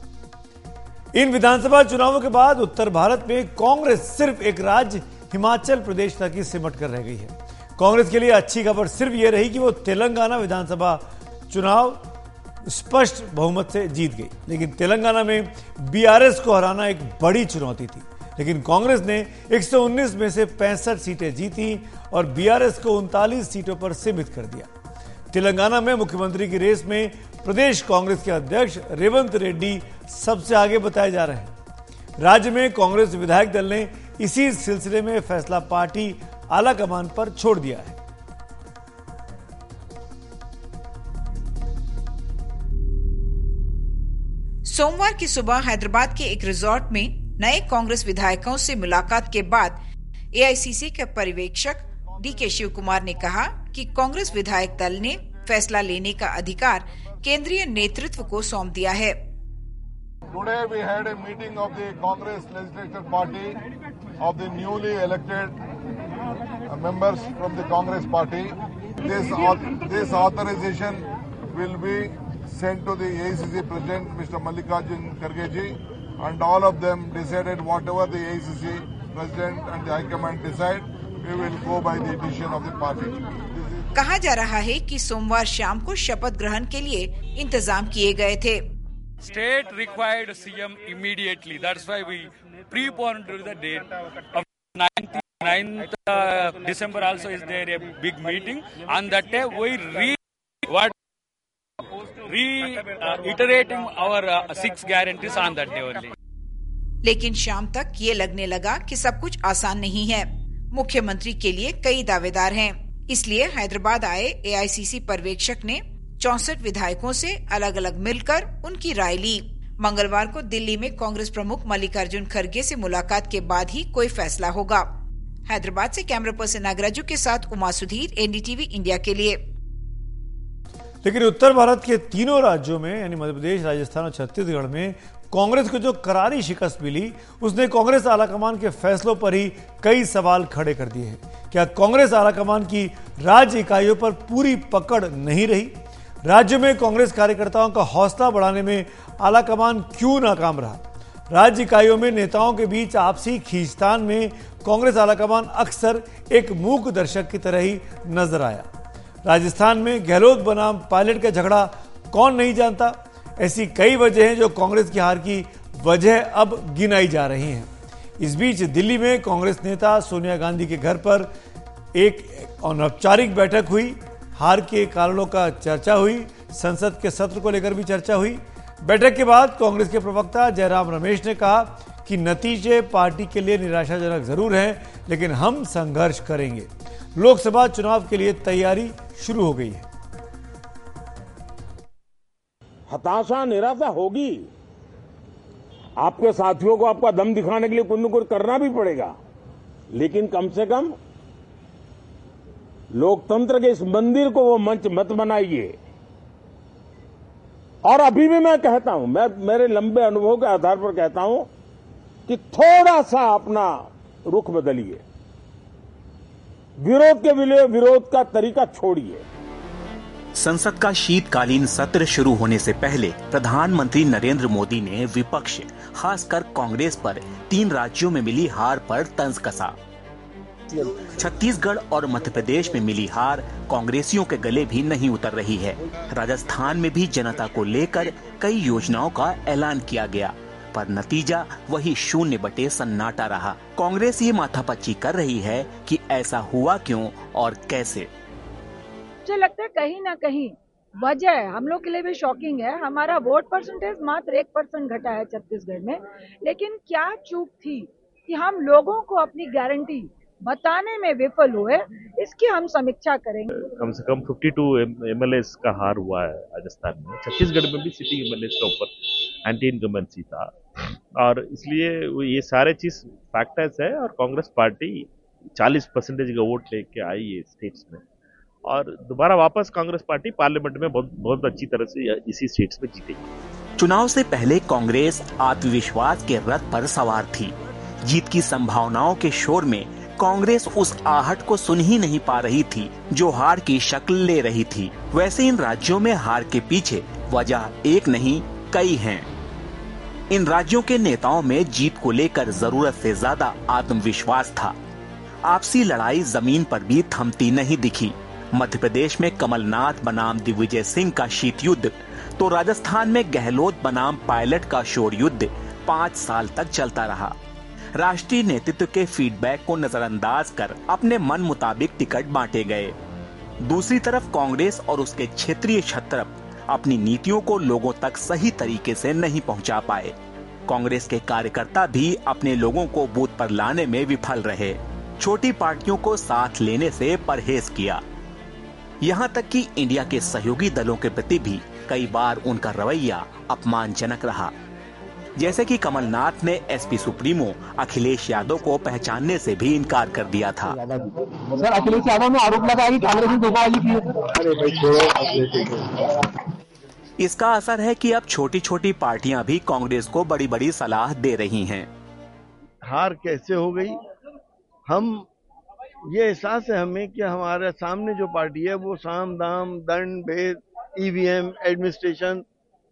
इन विधानसभा चुनावों के बाद उत्तर भारत में कांग्रेस सिर्फ एक राज्य हिमाचल प्रदेश तक ही सिमट कर रह गई है। कांग्रेस के लिए अच्छी खबर सिर्फ यह रही कि वो तेलंगाना विधानसभा चुनाव स्पष्ट बहुमत से जीत गई, लेकिन तेलंगाना में बीआरएस को हराना एक बड़ी चुनौती थी। लेकिन कांग्रेस ने एक सौ उन्नीस में से पैंसठ सीटें जीती और बीआरएस को उनतालीस सीटों पर सीमित कर दिया। तेलंगाना में मुख्यमंत्री की रेस में प्रदेश कांग्रेस के अध्यक्ष रेवंत रेड्डी सबसे आगे बताए जा रहे हैं। राज्य में कांग्रेस विधायक दल ने इसी सिलसिले में फैसला पार्टी आलाकमान पर छोड़ दिया है। सोमवार की सुबह हैदराबाद के एक रिजॉर्ट में नए कांग्रेस विधायकों से मुलाकात के बाद ए आई सी सी के पर्यवेक्षक डी के शिव कुमार ने कहा कि कांग्रेस विधायक दल ने फैसला लेने का अधिकार केंद्रीय नेतृत्व को सौंप दिया है। Today we had a meeting of the Congress Legislative Party of the newly elected members from the Congress Party. This this authorization will be sent to the A I C C President Mister Mallikarjun Kharge ji, and all of them decided whatever the A I C C President and the High Command decide, we will go by the decision of the party. कहा जा रहा है कि सोमवार शाम को शपथ ग्रहण के लिए इंतजाम किए गए थे। State required C M immediately. That's why we preponed the date of ninth uh, December. Also is there a big meeting on that day. We re what reiterating our uh, six guarantees on that day only. लेकिन शाम तक ये लगने लगा कि सब कुछ आसान नहीं है। मुख्यमंत्री के लिए कई दावेदार हैं, इसलिए हैदराबाद आए ए आई सी सी पर्यवेक्षक ने चौसठ विधायकों से अलग अलग मिलकर उनकी राय ली। मंगलवार को दिल्ली में कांग्रेस प्रमुख मल्लिकार्जुन खड़गे से मुलाकात के बाद ही कोई फैसला होगा। हैदराबाद से कैमरा पर्सन नागराजू के साथ Uma Sudhir, N D T V India के लिए। लेकिन उत्तर भारत के तीनों राज्यों में यानी मध्य प्रदेश, राजस्थान और छत्तीसगढ़ में कांग्रेस को जो करारी शिकस्त मिली, उसने कांग्रेस आलाकमान के फैसलों पर ही कई सवाल खड़े कर दिए हैं। क्या कांग्रेस आलाकमान की राज्य इकाइयों पर पूरी पकड़ नहीं रही? राज्य में कांग्रेस कार्यकर्ताओं का हौसला बढ़ाने में आलाकमान क्यों नाकाम रहा? राज्य इकाइयों में नेताओं के बीच आपसी खींचतान में कांग्रेस आलाकमान अक्सर एक मूक दर्शक की तरह ही नजर आया। राजस्थान में गहलोत बनाम पायलट का झगड़ा कौन नहीं जानता? ऐसी कई वजह हैं जो कांग्रेस की हार की वजह अब गिनाई जा रही हैं। इस बीच दिल्ली में कांग्रेस नेता सोनिया गांधी के घर पर एक अनौपचारिक बैठक हुई। हार के कारणों का चर्चा हुई, संसद के सत्र को लेकर भी चर्चा हुई। बैठक के बाद कांग्रेस के प्रवक्ता जयराम रमेश ने कहा कि नतीजे पार्टी के लिए निराशाजनक जरूर हैं, लेकिन हम संघर्ष करेंगे। लोकसभा चुनाव के लिए तैयारी शुरू हो गई है। हताशा, निराशा होगी। आपके साथियों को आपका दम दिखाने के लिए कुछ न कुछ करना भी पड़ेगा, लेकिन कम से कम लोकतंत्र के इस मंदिर को वो मंच मत बनाइए। और अभी भी मैं कहता हूं, मैं मेरे लंबे अनुभव के आधार पर कहता हूं कि थोड़ा सा अपना रुख बदलिए, विरोध के लिए विरोध का तरीका छोड़िए। संसद का शीतकालीन सत्र शुरू होने से पहले प्रधानमंत्री नरेंद्र मोदी ने विपक्ष, खासकर कांग्रेस पर तीन राज्यों में मिली हार पर तंज कसा। छत्तीसगढ़ और मध्य प्रदेश में मिली हार कांग्रेसियों के गले भी नहीं उतर रही है। राजस्थान में भी जनता को लेकर कई योजनाओं का ऐलान किया गया, पर नतीजा वही शून्य बटे सन्नाटा रहा। कांग्रेस ये माथापच्ची कर रही है कि ऐसा हुआ क्यों और कैसे। मुझे लगता है कहीं ना कहीं वजह हम लोग के लिए भी शॉकिंग है। हमारा वोट परसेंटेज मात्र एक परसेंट घटा है छत्तीसगढ़ में, लेकिन क्या चूक थी कि हम लोगों को अपनी गारंटी बताने में विफल हुए, इसकी हम समीक्षा करेंगे। कम से कम बावन एमएलएस का हार हुआ है राजस्थान में। छत्तीसगढ़ में भी सिटिंग एमएलएस के ऊपर एंटी इनकम्बेंसी था, और इसलिए ये सारे चीज फैक्टर्स है। और कांग्रेस पार्टी चालीस परसेंटेज का वोट लेके आई है स्टेट्स में, और दोबारा वापस कांग्रेस पार्टी पार्लियामेंट में बहुत बहुत अच्छी तरह से इसी स्टेट्स में जीतेगी। चुनाव से पहले कांग्रेस आत्मविश्वास के रथ पर सवार थी। जीत की संभावनाओं के शोर में कांग्रेस उस आहट को सुन ही नहीं पा रही थी जो हार की शक्ल ले रही थी। वैसे इन राज्यों में हार के पीछे वजह एक नहीं कई हैं। इन राज्यों के नेताओं में जीत को लेकर जरूरत से ज्यादा आत्मविश्वास था। आपसी लड़ाई जमीन पर भी थमती नहीं दिखी। मध्य प्रदेश में कमलनाथ बनाम दिग्विजय सिंह का शीत युद्ध, तो राजस्थान में गहलोत बनाम पायलट का शोर युद्ध पाँच साल तक चलता रहा। राष्ट्रीय नेतृत्व के फीडबैक को नजरअंदाज कर अपने मन मुताबिक टिकट बांटे गए। दूसरी तरफ कांग्रेस और उसके क्षेत्रीय छत्रप अपनी नीतियों को लोगों तक सही तरीके से नहीं पहुंचा पाए। कांग्रेस के कार्यकर्ता भी अपने लोगों को बूथ पर लाने में विफल रहे। छोटी पार्टियों को साथ लेने से परहेज किया। यहाँ तक कि इंडिया के सहयोगी दलों के प्रति भी कई बार उनका रवैया अपमानजनक रहा। जैसे कि कमलनाथ ने एसपी सुप्रीमो अखिलेश यादव को पहचानने से भी इनकार कर दिया था। सर, अखिलेश यादव ने आरोप लगाया कि कांग्रेस ने धोखाधड़ी की है। इसका असर है कि अब छोटी छोटी पार्टियां भी कांग्रेस को बड़ी बड़ी सलाह दे रही हैं। हार कैसे हो गई, हम ये एहसास है हमें कि हमारे सामने जो पार्टी है वो साम दाम दंड भेद ईवीएम एडमिनिस्ट्रेशन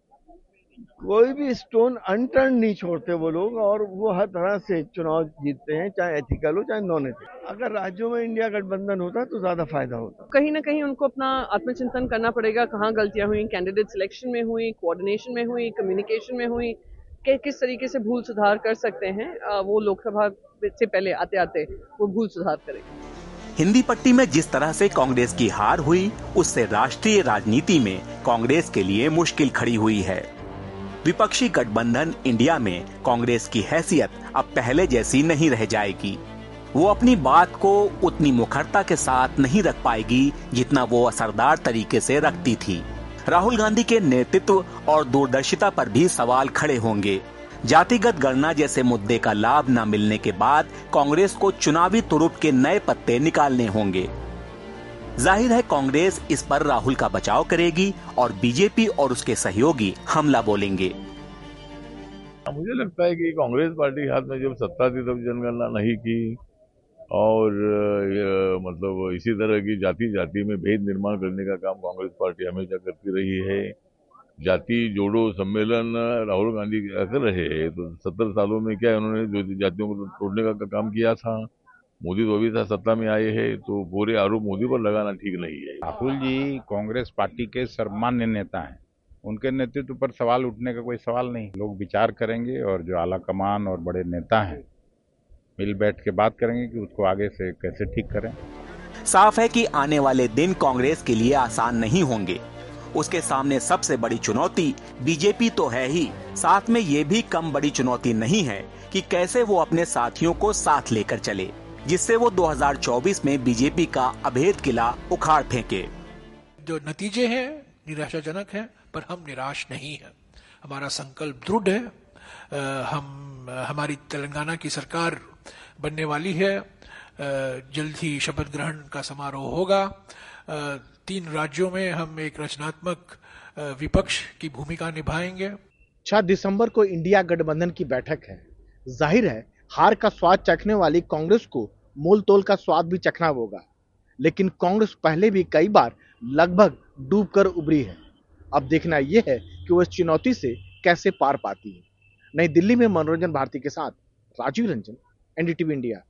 कोई भी स्टोन अनटर्न नहीं छोड़ते वो लोग, और वो हर तरह से चुनाव जीतते हैं, चाहे एथिकल हो चाहे नॉन एथिकल। अगर राज्यों में इंडिया गठबंधन होता तो ज्यादा फायदा होता। कहीं ना कहीं उनको अपना आत्मचिंतन करना पड़ेगा, कहाँ गलतियां हुई, कैंडिडेट सिलेक्शन में हुई, कोऑर्डिनेशन में हुई, कम्युनिकेशन में हुई, कि किस तरीके से भूल सुधार कर सकते हैं। वो लोकसभा से पहले आते आते वो भूल सुधार करेंगे। हिंदी पट्टी में जिस तरह से कांग्रेस की हार हुई, उससे राष्ट्रीय राजनीति में कांग्रेस के लिए मुश्किल खड़ी हुई है। विपक्षी गठबंधन इंडिया में कांग्रेस की हैसियत अब पहले जैसी नहीं रह जाएगी। वो अपनी बात को उतनी मुखरता के साथ नहीं रख पाएगी जितना वो असरदार तरीके से रखती थी। राहुल गांधी के नेतृत्व और दूरदर्शिता पर भी सवाल खड़े होंगे। जातिगत गणना जैसे मुद्दे का लाभ न मिलने के बाद कांग्रेस को चुनावी तुरुप के नए पत्ते निकालने होंगे। जाहिर है कांग्रेस इस पर राहुल का बचाव करेगी और बीजेपी और उसके सहयोगी हमला बोलेंगे। मुझे लगता है कि कांग्रेस पार्टी के हाथ में जब सत्ता थी तब जनगणना नहीं की, और मतलब इसी तरह की जाति जाति में भेद निर्माण करने का काम कांग्रेस पार्टी हमेशा करती रही है। जाति जोड़ो सम्मेलन राहुल गांधी कर रहे हैं, तो सत्तर सालों में क्या उन्होंने जो जातियों को तोड़ने का काम किया था। मोदी तो अभी था सत्ता में आए हैं, तो पूरे आरोप मोदी पर लगाना ठीक नहीं है। राहुल जी कांग्रेस पार्टी के सर्वमान्य नेता हैं, उनके नेतृत्व पर सवाल उठने का कोई सवाल नहीं। लोग विचार करेंगे और जो आला कमान और बड़े नेता हैं मिल बैठ के बात करेंगे कि उसको आगे से कैसे ठीक करें। साफ है कि आने वाले दिन कांग्रेस के लिए आसान नहीं होंगे। उसके सामने सबसे बड़ी चुनौती बीजेपी तो है ही, साथ में ये भी कम बड़ी चुनौती नहीं है कि कैसे वो अपने साथियों को साथ लेकर चले, जिससे वो दो हज़ार चौबीस में बीजेपी का अभेद किला उखाड़ फेंके। जो नतीजे हैं निराशाजनक हैं, पर हम निराश नहीं हैं। हमारा संकल्प दृढ़ है। आ, हम हमारी तेलंगाना की सरकार बनने वाली है। जल्द ही शपथ ग्रहण का समारोह होगा। आ, तीन राज्यों में हम एक रचनात्मक विपक्ष की भूमिका निभाएंगे। छह दिसंबर को इंडिया गठबंधन की बैठक है। जाहिर है हार का स्वाद चखने वाली कांग्रेस को मोल तोल का स्वाद भी चखना होगा, लेकिन कांग्रेस पहले भी कई बार लगभग डूबकर उभरी है। अब देखना यह है कि वो इस चुनौती से कैसे पार पाती है। नई दिल्ली में मनोरंजन भारती के साथ राजीव रंजन, एनडीटीवी इंडिया।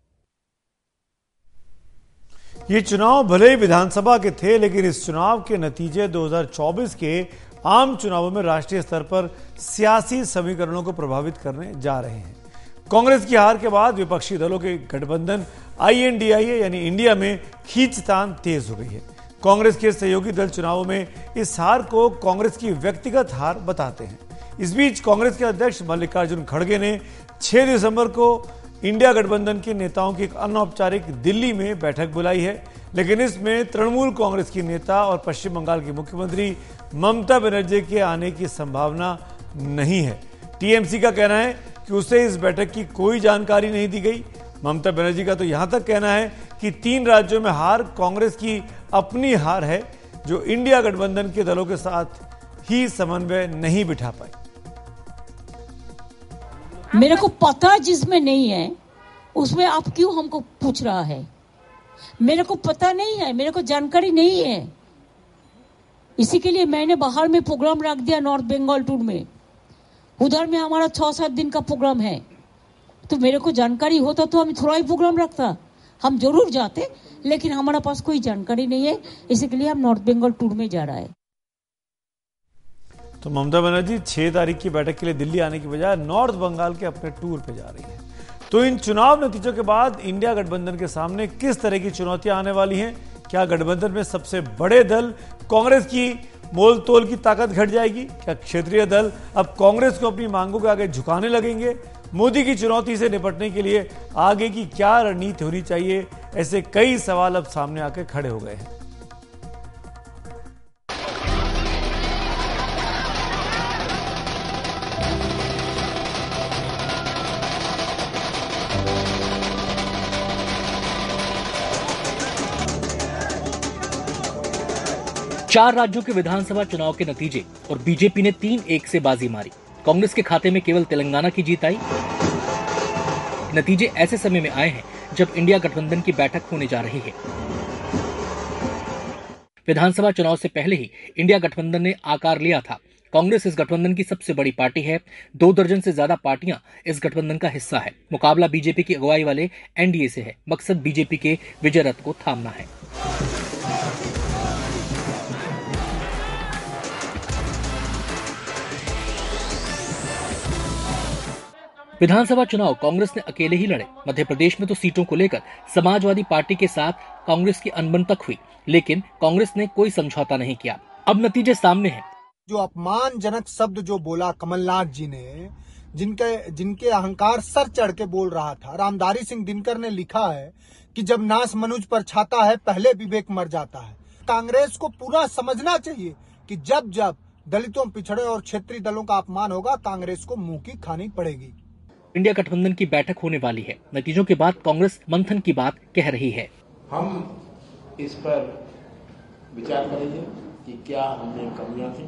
ये चुनाव भले ही विधानसभा के थे, लेकिन इस चुनाव के नतीजे दो हज़ार चौबीस के आम चुनावों में राष्ट्रीय स्तर पर सियासी समीकरणों को प्रभावित करने जा रहे हैं। कांग्रेस की हार के बाद विपक्षी दलों के गठबंधन आईएनडीआईए यानी इंडिया में खींचतान तेज हो गई है। कांग्रेस के सहयोगी दल चुनावों में इस हार को कांग्रेस की व्यक्तिगत हार बताते हैं। इस बीच कांग्रेस के अध्यक्ष मल्लिकार्जुन खड़गे ने छह दिसंबर को इंडिया गठबंधन के नेताओं की एक अनौपचारिक दिल्ली में बैठक बुलाई है, लेकिन इसमें तृणमूल कांग्रेस की नेता और पश्चिम बंगाल की मुख्यमंत्री ममता बनर्जी के आने की संभावना नहीं है। टीएमसी का कहना है कि उसे इस बैठक की कोई जानकारी नहीं दी गई। ममता बनर्जी का तो यहां तक कहना है कि तीन राज्यों में हार कांग्रेस की अपनी हार है, जो इंडिया गठबंधन के दलों के साथ ही समन्वय नहीं बिठा पाई। मेरे को पता जिसमें नहीं है उसमें आप क्यों हमको पूछ रहा है? मेरे को पता नहीं है, मेरे को जानकारी नहीं है। इसी के लिए मैंने बाहर में प्रोग्राम रख दिया नॉर्थ बंगाल टूर में। उधर में हमारा छह सात दिन का प्रोग्राम है, तो मेरे को जानकारी होता तो हम थोड़ा ही प्रोग्राम रखता, हम जरूर जाते, लेकिन हमारे पास कोई जानकारी नहीं है। इसी के लिए हम नॉर्थ बंगाल टूर में जा रहा है। तो ममता बनर्जी छह तारीख की बैठक के लिए दिल्ली आने की बजाय नॉर्थ बंगाल के अपने टूर पे जा रही है। तो इन चुनाव नतीजों के बाद इंडिया गठबंधन के सामने किस तरह की चुनौतियां आने वाली हैं? क्या गठबंधन में सबसे बड़े दल कांग्रेस की मोल तोल की ताकत घट जाएगी? क्या क्षेत्रीय दल अब कांग्रेस को अपनी मांगों के आगे झुकाने लगेंगे? मोदी की चुनौती से निपटने के लिए आगे की क्या रणनीति होनी चाहिए? ऐसे कई सवाल अब सामने आके खड़े हो गए हैं। चार राज्यों के विधानसभा चुनाव के नतीजे और बीजेपी ने तीन एक से बाजी मारी। कांग्रेस के खाते में केवल तेलंगाना की जीत आई। नतीजे ऐसे समय में आए हैं जब इंडिया गठबंधन की बैठक होने जा रही है। विधानसभा चुनाव से पहले ही इंडिया गठबंधन ने आकार लिया था। कांग्रेस इस गठबंधन की सबसे बड़ी पार्टी है। दो दर्जन से ज्यादा पार्टियां इस गठबंधन का हिस्सा है। मुकाबला बीजेपी की अगुवाई वाले एनडीए से है। मकसद बीजेपी के विजय रथ को थामना है। विधानसभा चुनाव कांग्रेस ने अकेले ही लड़े। मध्य प्रदेश में तो सीटों को लेकर समाजवादी पार्टी के साथ कांग्रेस की अनबन तक हुई, लेकिन कांग्रेस ने कोई समझौता नहीं किया। अब नतीजे सामने हैं। जो अपमानजनक शब्द जो बोला कमलनाथ जी ने, जिनके जिनके अहंकार सर चढ़ के बोल रहा था। रामधारी सिंह दिनकर ने लिखा है कि जब नाश मनुज पर छाता है पहले विवेक मर जाता है। कांग्रेस को पूरा समझना चाहिए कि जब जब दलितों, पिछड़े और क्षेत्रीय दलों का अपमान होगा, कांग्रेस को मुंह की खानी पड़ेगी। इंडिया गठबंधन की बैठक होने वाली है। नतीजों के बाद कांग्रेस मंथन की बात कह रही है। हम इस पर विचार करेंगे कि क्या हमें कमियां थी,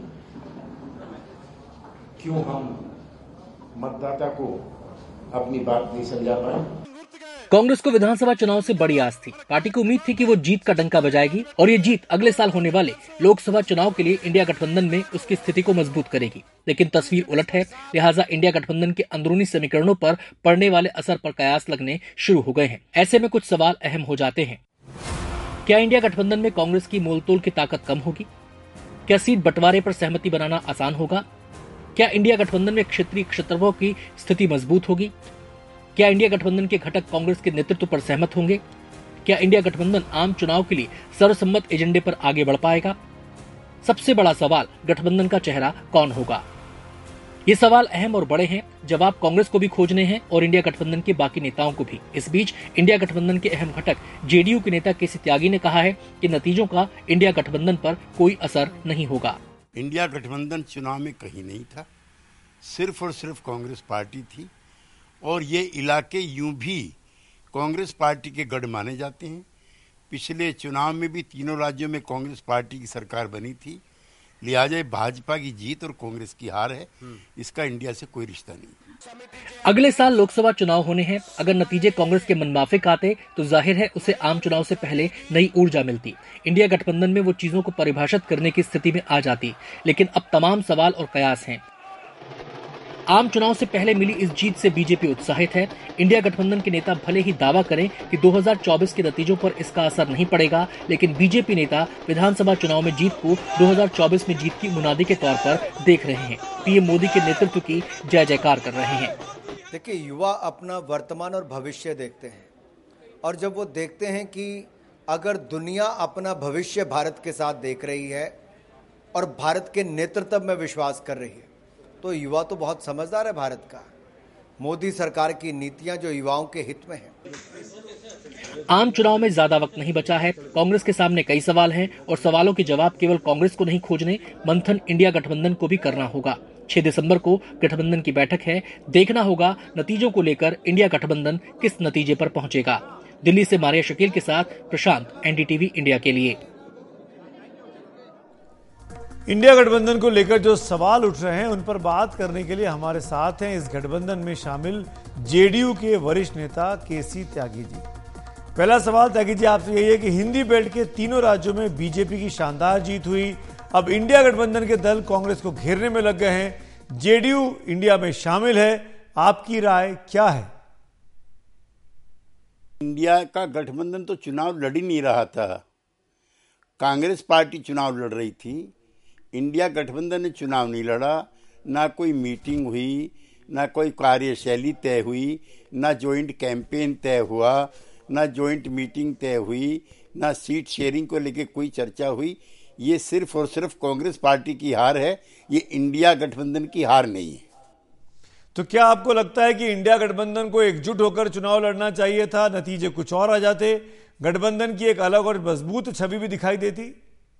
क्यों हम मतदाता को अपनी बात नहीं समझा पाए। कांग्रेस को विधानसभा चुनाव से बड़ी आस थी। पार्टी को उम्मीद थी कि वो जीत का डंका बजाएगी और ये जीत अगले साल होने वाले लोकसभा चुनाव के लिए इंडिया गठबंधन में उसकी स्थिति को मजबूत करेगी। लेकिन तस्वीर उलट है, लिहाजा इंडिया गठबंधन के अंदरूनी समीकरणों पर पड़ने वाले असर पर कयास लगने शुरू हो गए हैं। ऐसे में कुछ सवाल अहम हो जाते हैं। क्या इंडिया गठबंधन में कांग्रेस की मोलतोल की ताकत कम होगी? क्या सीट बंटवारे पर सहमति बनाना आसान होगा? क्या इंडिया गठबंधन में क्षेत्रीय क्षेत्रफलों की स्थिति मजबूत होगी? क्या इंडिया गठबंधन के घटक कांग्रेस के नेतृत्व पर सहमत होंगे? क्या इंडिया गठबंधन आम चुनाव के लिए सर्वसम्मत एजेंडे पर आगे बढ़ पाएगा? सबसे बड़ा सवाल, गठबंधन का चेहरा कौन होगा? ये सवाल अहम और बड़े हैं। जवाब कांग्रेस को भी खोजने हैं और इंडिया गठबंधन के बाकी नेताओं को भी। इस बीच इंडिया गठबंधन के अहम घटक जेडीयू के नेता केसी त्यागी ने कहा है कि नतीजों का इंडिया गठबंधन पर कोई असर नहीं होगा। इंडिया गठबंधन चुनाव में कहीं नहीं था, सिर्फ और सिर्फ कांग्रेस पार्टी थी और ये इलाके यूं भी कांग्रेस पार्टी के गढ़ माने जाते हैं। पिछले चुनाव में भी तीनों राज्यों में कांग्रेस पार्टी की सरकार बनी थी, लिहाजा भाजपा की जीत और कांग्रेस की हार है, इसका इंडिया से कोई रिश्ता नहीं। अगले साल लोकसभा चुनाव होने हैं। अगर नतीजे कांग्रेस के मनमाफिक आते तो जाहिर है उसे आम चुनाव से पहले नई ऊर्जा मिलती। इंडिया गठबंधन में वो चीजों को परिभाषित करने की स्थिति में आ जाती। लेकिन अब तमाम सवाल और कयास हैं। आम चुनाव से पहले मिली इस जीत से बीजेपी उत्साहित है। इंडिया गठबंधन के नेता भले ही दावा करें कि दो हज़ार चौबीस के नतीजों पर इसका असर नहीं पड़ेगा, लेकिन बीजेपी नेता विधानसभा चुनाव में जीत को दो हज़ार चौबीस में जीत की मुनादी के तौर पर देख रहे हैं। पीएम मोदी के नेतृत्व की जय जयकार कर रहे हैं। देखिए, युवा अपना वर्तमान और भविष्य देखते हैं और जब वो देखते हैं कि अगर दुनिया अपना भविष्य भारत के साथ देख रही है और भारत के नेतृत्व में विश्वास कर रही है, तो युवा तो बहुत समझदार है भारत का। मोदी सरकार की नीतियां जो युवाओं के हित में है। आम चुनाव में ज्यादा वक्त नहीं बचा है। कांग्रेस के सामने कई सवाल हैं और सवालों के जवाब केवल कांग्रेस को नहीं खोजने, मंथन इंडिया गठबंधन को भी करना होगा। छह दिसंबर को गठबंधन की बैठक है। देखना होगा नतीजों को लेकर इंडिया गठबंधन किस नतीजे पर पहुंचेगा। दिल्ली से मारिया शकील के साथ प्रशांत, एनडीटीवी इंडिया के लिए। इंडिया गठबंधन को लेकर जो सवाल उठ रहे हैं उन पर बात करने के लिए हमारे साथ हैं इस गठबंधन में शामिल जेडीयू के वरिष्ठ नेता केसी त्यागी जी। पहला सवाल त्यागी जी आपसे यही है कि हिंदी बेल्ट के तीनों राज्यों में बीजेपी की शानदार जीत हुई। अब इंडिया गठबंधन के दल कांग्रेस को घेरने में लग गए हैं। जेडीयू इंडिया में शामिल है, आपकी राय क्या है? इंडिया का गठबंधन तो चुनाव लड़ ही नहीं रहा था, कांग्रेस पार्टी चुनाव लड़ रही थी। इंडिया गठबंधन ने चुनाव नहीं लड़ा, ना कोई मीटिंग हुई, ना कोई कार्यशैली तय हुई, ना जॉइंट कैंपेन तय हुआ, ना जॉइंट मीटिंग तय हुई, ना सीट शेयरिंग को लेकर कोई चर्चा हुई। ये सिर्फ और सिर्फ कांग्रेस पार्टी की हार है, ये इंडिया गठबंधन की हार नहीं है। तो क्या आपको लगता है कि इंडिया गठबंधन को एकजुट होकर चुनाव लड़ना चाहिए था, नतीजे कुछ और आ जाते, गठबंधन की एक अलग और मजबूत छवि भी दिखाई देती?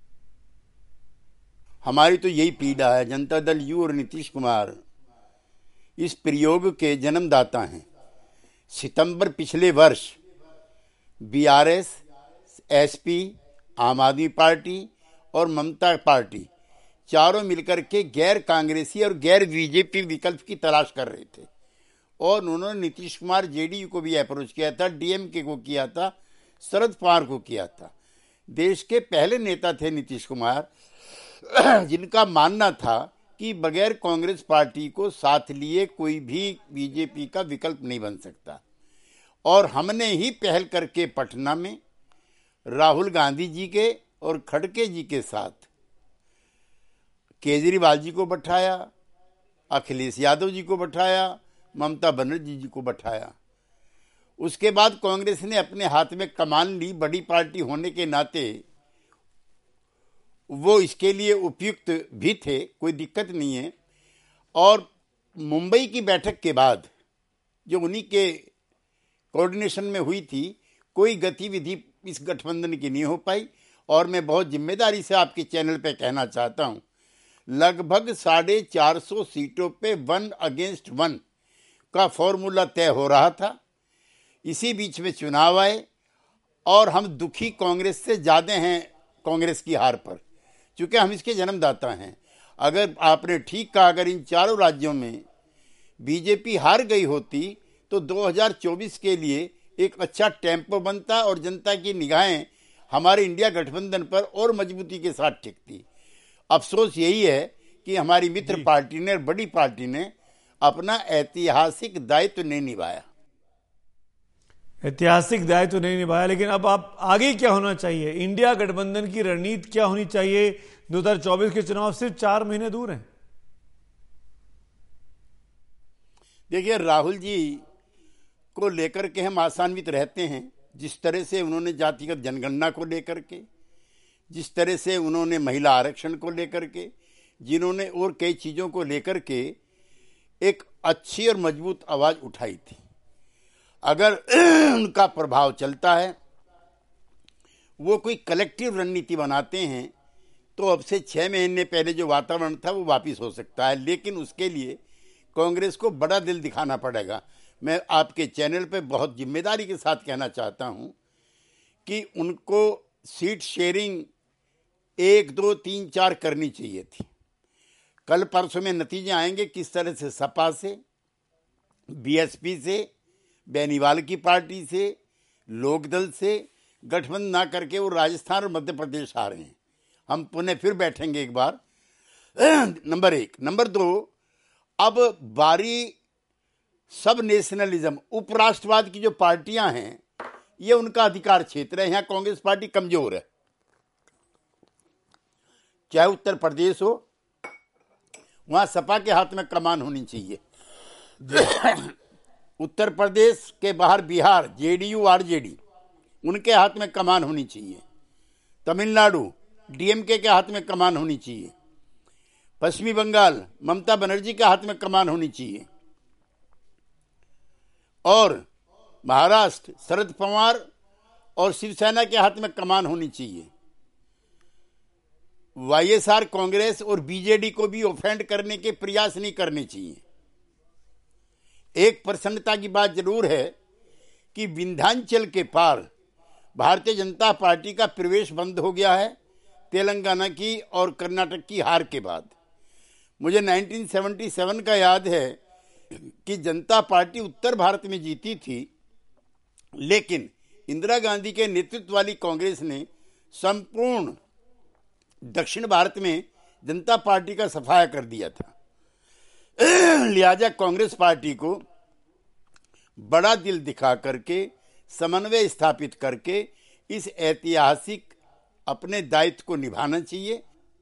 हमारी तो यही पीड़ा है। जनता दल यू और नीतीश कुमार इस प्रयोग के जन्मदाता हैं। सितंबर पिछले वर्ष बीआरएस, एसपी, आम आदमी पार्टी और ममता पार्टी चारों मिलकर के गैर कांग्रेसी और गैर बीजेपी विकल्प की तलाश कर रहे थे और उन्होंने नीतीश कुमार जेडीयू को भी अप्रोच किया था, डीएमके को किया था, शरद पवार को किया था। देश के पहले नेता थे नीतीश कुमार, जिनका मानना था कि बगैर कांग्रेस पार्टी को साथ लिए कोई भी बीजेपी का विकल्प नहीं बन सकता। और हमने ही पहल करके पटना में राहुल गांधी जी के और खड़गे जी के साथ केजरीवाल जी को बैठाया, अखिलेश यादव जी को बैठाया, ममता बनर्जी जी को बैठाया। उसके बाद कांग्रेस ने अपने हाथ में कमान ली। बड़ी पार्टी होने के नाते वो इसके लिए उपयुक्त भी थे, कोई दिक्कत नहीं है। और मुंबई की बैठक के बाद जो उन्हीं के कोऑर्डिनेशन में हुई थी, कोई गतिविधि इस गठबंधन की नहीं हो पाई। और मैं बहुत जिम्मेदारी से आपके चैनल पे कहना चाहता हूं, लगभग साढ़े चार सौ सीटों पे वन अगेंस्ट वन का फॉर्मूला तय हो रहा था। इसी बीच में चुनाव आए और हम दुखी कांग्रेस से ज्यादा हैं कांग्रेस की हार पर, क्योंकि हम इसके जन्मदाता हैं। अगर आपने ठीक कहा, अगर इन चारों राज्यों में बीजेपी हार गई होती तो दो हज़ार चौबीस के लिए एक अच्छा टेम्पो बनता और जनता की निगाहें हमारे इंडिया गठबंधन पर और मजबूती के साथ टिकती। अफसोस यही है कि हमारी मित्र पार्टी ने, बड़ी पार्टी ने अपना ऐतिहासिक दायित्व नहीं निभाया। ऐतिहासिक दायित्व नहीं निभाया, लेकिन अब आप आगे क्या होना चाहिए? इंडिया गठबंधन की रणनीति क्या होनी चाहिए? दो हज़ार चौबीस के चुनाव सिर्फ चार महीने दूर हैं। देखिए, राहुल जी को लेकर के हम आशान्वित रहते हैं। जिस तरह से उन्होंने जातिगत जनगणना को लेकर के, जिस तरह से उन्होंने महिला आरक्षण को लेकर के, जिन्होंने और कई चीजों को लेकर के एक अच्छी और मजबूत आवाज उठाई थी, अगर उनका प्रभाव चलता है, वो कोई कलेक्टिव रणनीति बनाते हैं, तो अब से छह महीने पहले जो वातावरण था वो वापस हो सकता है। लेकिन उसके लिए कांग्रेस को बड़ा दिल दिखाना पड़ेगा। मैं आपके चैनल पे बहुत जिम्मेदारी के साथ कहना चाहता हूं कि उनको सीट शेयरिंग एक दो तीन चार करनी चाहिए थी। कल परसों में नतीजे आएंगे किस तरह से सपा से, बीएसपी से, बेनीवाल की पार्टी से, लोकदल से गठबंधन ना करके वो राजस्थान और मध्य प्रदेश आ रहे हैं। हम पुनः फिर बैठेंगे एक बार। नंबर एक। नंबर दो, अब बारी सब नेशनलिज्म, उपराष्ट्रवाद की जो पार्टियां हैं, ये उनका अधिकार क्षेत्र है। यहां कांग्रेस पार्टी कमजोर है। चाहे उत्तर प्रदेश हो, वहां सपा के हाथ में कमान होनी चाहिए। उत्तर प्रदेश के बाहर बिहार, जेडीयू, आरजेडी, उनके हाथ में कमान होनी चाहिए। तमिलनाडु, डीएमके के हाथ में कमान होनी चाहिए। पश्चिमी बंगाल, ममता बनर्जी के हाथ में कमान होनी चाहिए। और महाराष्ट्र, शरद पवार और शिवसेना के हाथ में कमान होनी चाहिए। वाईएसआर, कांग्रेस और बीजेडी को भी ऑफेंड करने के प्रयास नहीं करने चाहिए। एक प्रसन्नता की बात जरूर है कि विंध्याचल के पार भारतीय जनता पार्टी का प्रवेश बंद हो गया है तेलंगाना की और कर्नाटक की हार के बाद। मुझे उन्नीस सौ सतहत्तर का याद है कि जनता पार्टी उत्तर भारत में जीती थी, लेकिन इंदिरा गांधी के नेतृत्व वाली कांग्रेस ने संपूर्ण दक्षिण भारत में जनता पार्टी का सफाया कर दिया था। लिहाजा कांग्रेस पार्टी को बड़ा दिल दिखा करके, समन्वय स्थापित करके इस ऐतिहासिक अपने दायित्व को निभाना चाहिए।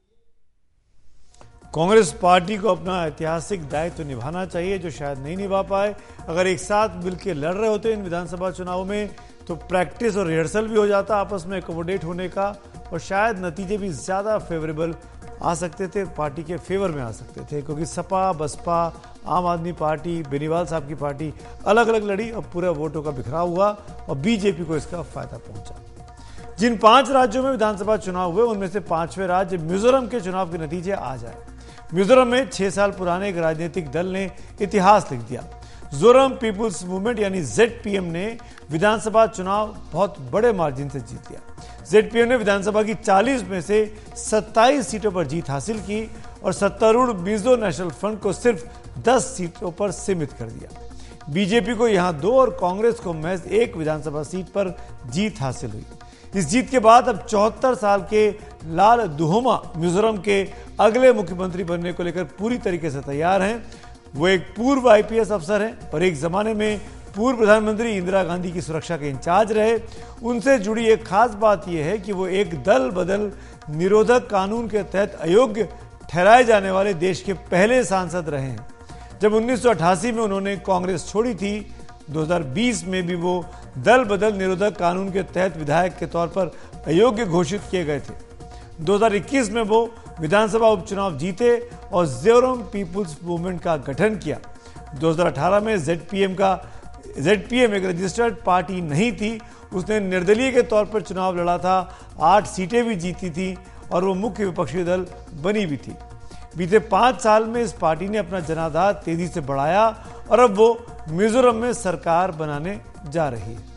कांग्रेस पार्टी को अपना ऐतिहासिक दायित्व निभाना चाहिए, जो शायद नहीं निभा पाए। अगर एक साथ मिलकर लड़ रहे होते इन विधानसभा चुनावों में, तो प्रैक्टिस और रिहर्सल भी हो जाता आपस में, अकोमोडेट होने का और शायद नतीजे भी ज्यादा फेवरेबल आ सकते थे, पार्टी के फेवर में आ सकते थे, क्योंकि सपा, बसपा, आम आदमी पार्टी, बेनीवाल साहब की पार्टी अलग अलग लड़ी और पूरा वोटों का बिखराव हुआ और बीजेपी को इसका फायदा पहुंचा। जिन पांच राज्यों में विधानसभा चुनाव हुए उनमें से पांचवें राज्य मिजोरम के चुनाव के नतीजे आ जाए। मिजोरम में छह साल पुराने एक राजनीतिक दल ने इतिहास लिख दिया। जोरम पीपुल्स मूवमेंट यानी जेडपीएम ने विधानसभा चुनाव बहुत बड़े मार्जिन से जीत लिया। जेडपीएम ने विधानसभा की चालीस में से सत्ताईस सीटों पर जीत हासिल की और सत्तारूढ़ मिजो नेशनल फ्रंट को सिर्फ दस सीटों पर सीमित कर दिया। बीजेपी को यहां दो और कांग्रेस को महज एक विधानसभा सीट पर जीत हासिल हुई। इस जीत के बाद अब चौहत्तर साल के लाल दुहोमा मिजोरम के अगले मुख्यमंत्री बनने को लेकर पूरी तरीके से तैयार हैं। वो एक पूर्व आईपीएस अफसर हैं और एक जमाने में पूर्व प्रधानमंत्री इंदिरा गांधी की सुरक्षा के इंचार्ज रहे। उनसे जुड़ी एक खास बात यह है कि वो एक दल बदल निरोधक कानून के तहत अयोग्य ठहराए जाने वाले देश के पहले सांसद रहे हैं। जब उन्नीस सौ अठासी में उन्होंने कांग्रेस छोड़ी थी, दो हज़ार बीस में भी वो दल बदल निरोधक कानून के तहत विधायक के तौर पर अयोग्य घोषित किए गए थे। दो हज़ार इक्कीस में वो विधानसभा उपचुनाव जीते और जोरम पीपुल्स मूवमेंट का गठन किया। दो हज़ार अठारह में जेडपीएम का जेडपीएम एक रजिस्टर्ड पार्टी नहीं थी। उसने निर्दलीय के तौर पर चुनाव लड़ा था, आठ सीटें भी जीती थी और वो मुख्य विपक्षी दल बनी भी थी। बीते पांच साल में इस पार्टी ने अपना जनाधार तेजी से बढ़ाया और अब वो मिजोरम में सरकार बनाने जा रही है।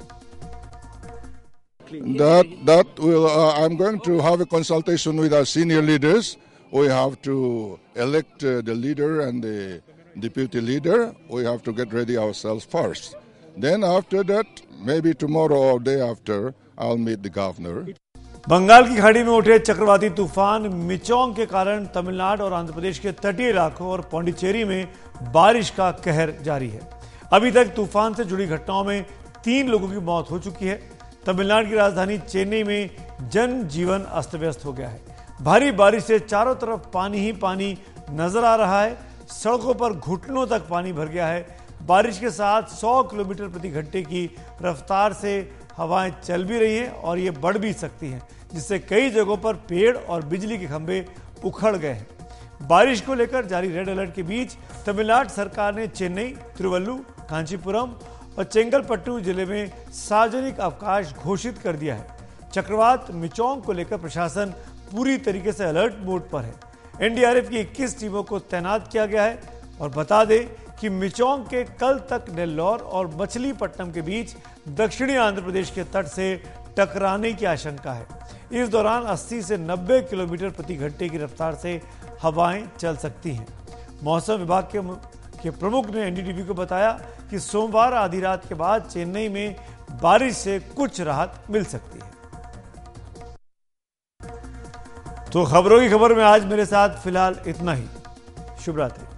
That that will uh, I'm going to have a consultation with our senior leaders. We have to elect uh, the leader and the deputy leader. We have to get ready ourselves first. Then after that, maybe tomorrow or day after, I'll meet the governor. Bengal की खाड़ी में उठे चक्रवाती तूफान मिचोंग के कारण तमिलनाडु और आंध्र प्रदेश के तटीय इलाकों और पौंडीचेरी में बारिश का कहर जारी है। अभी तक तूफान से जुड़ी घटनाओं में तीन लोगों की मौत हो चुकी है। तमिलनाडु की राजधानी चेन्नई में जनजीवन अस्त व्यस्त हो गया है। भारी बारिश से चारों तरफ पानी ही पानी नजर आ रहा है। सड़कों पर घुटनों तक पानी भर गया है। बारिश के साथ सौ किलोमीटर प्रति घंटे की रफ्तार से हवाएं चल भी रही हैं और ये बढ़ भी सकती हैं, जिससे कई जगहों पर पेड़ और बिजली के खंभे उखड़ गए हैं। बारिश को लेकर जारी रेड अलर्ट के बीच तमिलनाडु सरकार ने चेन्नई, तिरुवल्लुर, कांचीपुरम और चेंगलपट्टू जिले में सार्वजनिक अवकाश घोषित कर दिया है। चक्रवात मिचोंग को लेकर प्रशासन पूरी तरीके से अलर्ट मोड पर है। एनडीआरएफ की इक्कीस टीमों को तैनात किया गया है और बता दें कि मिचोंग के कल तक नेल्लौर और मछलीपट्टनम के बीच दक्षिणी आंध्र प्रदेश के तट से टकराने की आशंका है। इस दौरान अस्सी से नब्बे किलोमीटर प्रति घंटे की रफ्तार से हवाएं चल सकती हैं। मौसम विभाग के, के प्रमुख ने एनडीटीवी को बताया कि सोमवार आधी रात के बाद चेन्नई में बारिश से कुछ राहत मिल सकती है। तो खबरों की खबर में आज मेरे साथ फिलहाल इतना ही। शुभ रात्रि।